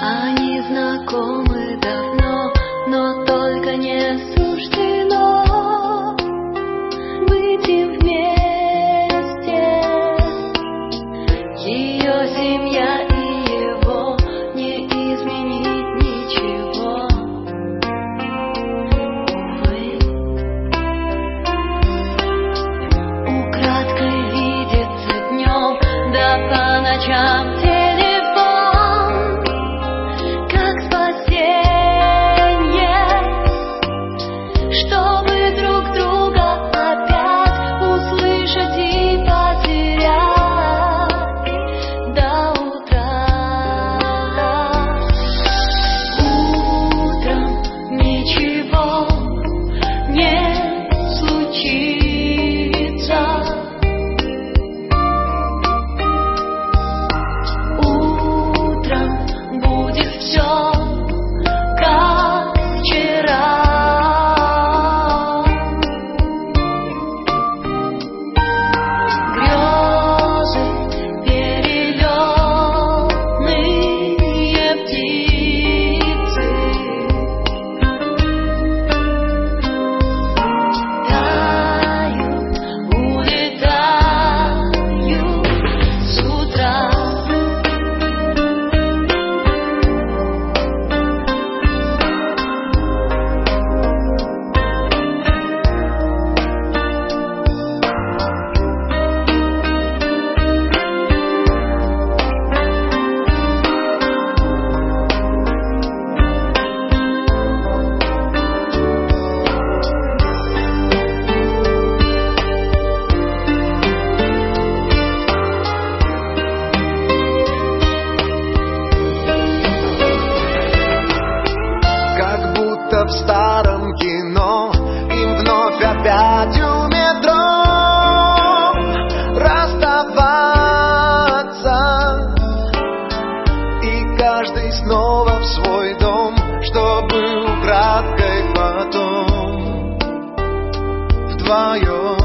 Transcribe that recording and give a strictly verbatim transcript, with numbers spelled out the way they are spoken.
Они знакомы давно, но только не суждено быть им вместе. Ее семья и его не изменить ничего. Увы, украдкой видится днем, да по ночам телефон, как спасение, чтобы друг друга опять услышать и потерять до утра. Утром ничего не случится. Утром будет все как вчера. Грезы перелетные птицы тают, улетают с утра. Как будто в старом кино им вновь опять у метро расставаться, и каждый снова в свой дом, чтобы украдкой потом вдвоем